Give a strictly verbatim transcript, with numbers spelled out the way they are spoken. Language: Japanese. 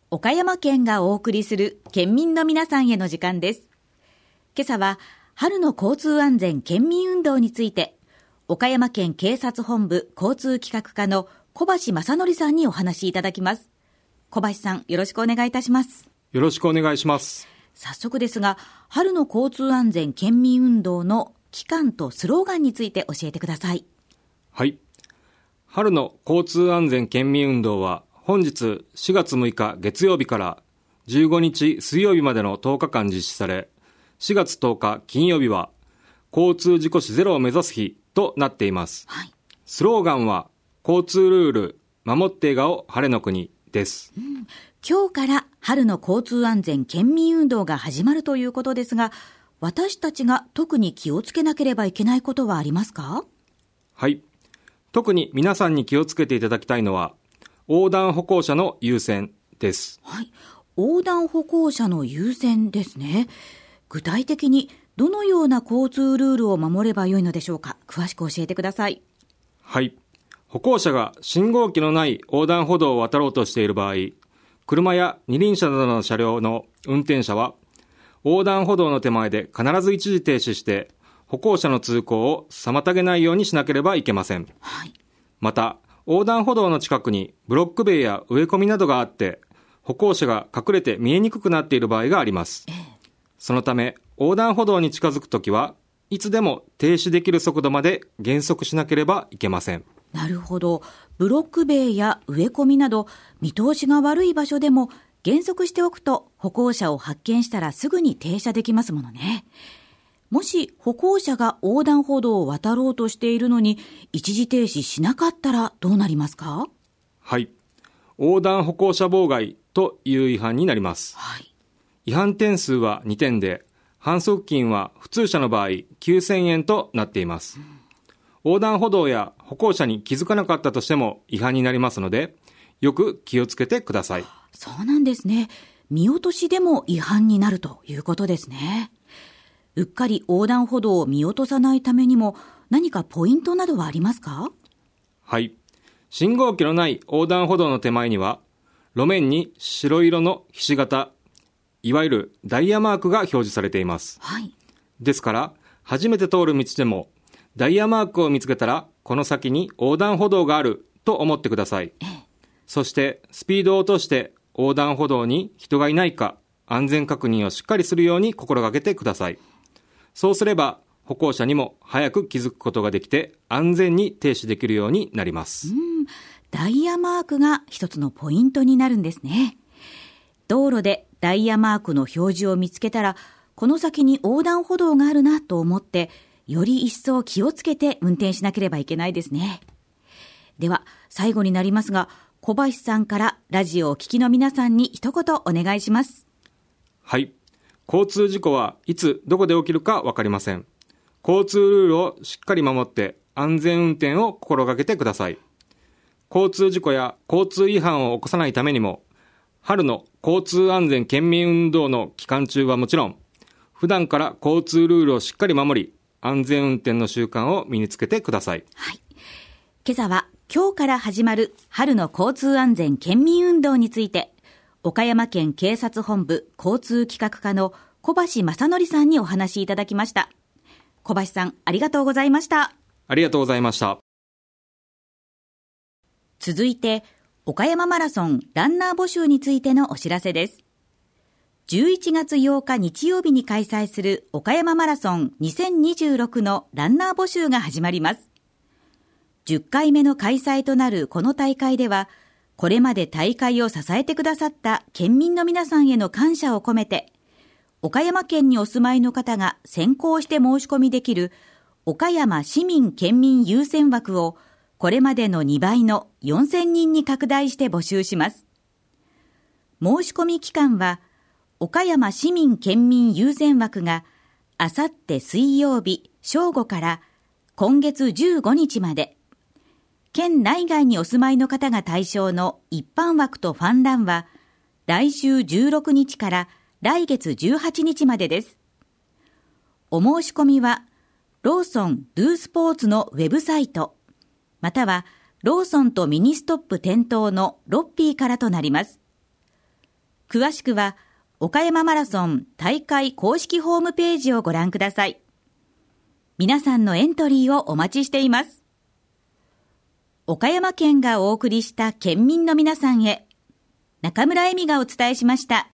岡山県がお送りする県民の皆さんへの時間です。今朝は春の交通安全県民運動について、岡山県警察本部交通企画課の小橋正則さんにお話しいただきます。小橋さん、よろしくお願いいたします。 よろしくお願いします。 早速ですが、春の交通安全県民運動の期間とスローガンについて教えてください。 はい。春の交通安全県民運動は、本日しがつむいか月曜日からじゅうごにち水曜日までのとおかかん実施され、しがつとおか金曜日は交通事故死ゼロを目指す日となっています。 はい、 スローガンは交通ルール守って笑顔晴れの国です、 うん、今日から春の交通安全県民運動が始まるということですが、私たちが特に気をつけなければいけないことはありますか？ はい。特に皆さんに気をつけていただきたいのは横断歩行者の優先です。 はい。横断歩行者の優先ですね。具体的にどのような交通ルールを守ればよいのでしょうか？詳しく教えてください。 はい。歩行者が信号機のない横断歩道を渡ろうとしている場合、車や二輪車などの車両の運転者は横断歩道の手前で必ず一時停止して歩行者の通行を妨げないようにしなければいけません。 はい。 また、横断歩道の近くにブロック塀や植え込みなどがあって歩行者が隠れて見えにくくなっている場合があります、ええ、そのため横断歩道に近づくときはいつでも停止できる速度まで減速しなければいけません。 なるほど。ブロック塀や植え込みなど見通しが悪い場所でも減速しておくと歩行者を発見したらすぐに停車できますものね。もし歩行者が横断歩道を渡ろうとしているのに一時停止しなかったらどうなりますか？ はい。横断歩行者妨害という違反になります。 はい。 違反点数はにてんで、反則金は普通車の場合きゅうせんえんとなっています。うん、横断歩道や歩行者に気づかなかったとしても違反になりますので、よく気をつけてください。 そうなんですね。見落としでも違反になるということですね。うっかり横断歩道を見落とさないためにも何かポイントなどはありますか？ はい。信号機のない横断歩道の手前には路面に白色のひし形、いわゆるダイヤマークが表示されています。 はい。 ですから初めて通る道でもダイヤマークを見つけたらこの先に横断歩道があると思ってください。 ええ、 そしてスピードを落として横断歩道に人がいないか安全確認をしっかりするように心がけてください。そうすれば歩行者にも早く気づくことができて安全に停止できるようになります。 うん、ダイヤマークが一つのポイントになるんですね。道路でダイヤマークの表示を見つけたらこの先に横断歩道があるなと思ってより一層気をつけて運転しなければいけないですね。では最後になりますが、小橋さんからラジオをお聞きの皆さんに一言お願いします。 はい。交通事故はいつどこで起きるか分かりません。交通ルールをしっかり守って安全運転を心がけてください。交通事故や交通違反を起こさないためにも、春の交通安全県民運動の期間中はもちろん、普段から交通ルールをしっかり守り、安全運転の習慣を身につけてください。 はい。今朝は今日から始まる春の交通安全県民運動について、岡山県警察本部交通企画課の小橋正則さんにお話しいただきました。小橋さん、ありがとうございました。 ありがとうございました。 続いて、岡山マラソンランナー募集についてのお知らせです。じゅういちがつようか日曜日に開催する岡山マラソンにせんにじゅうろくのランナー募集が始まります。じゅっかいめの開催となるこの大会では、これまで大会を支えてくださった県民の皆さんへの感謝を込めて、岡山県にお住まいの方が先行して申し込みできる岡山市民県民優先枠をこれまでのにばいのよんせんにんに拡大して募集します。申し込み期間は岡山市民県民優先枠があさって水曜日正午から今月じゅうごにちまで、県内外にお住まいの方が対象の一般枠とファンランは来週じゅうろくにちから来月じゅうはちにちまでです。お申し込みはローソンドゥースポーツのウェブサイト、またはローソンとミニストップ店頭のロッピーからとなります。 詳しくは岡山マラソン大会公式ホームページをご覧ください。皆さんのエントリーをお待ちしています。岡山県がお送りした県民の皆さんへ、中村恵美がお伝えしました。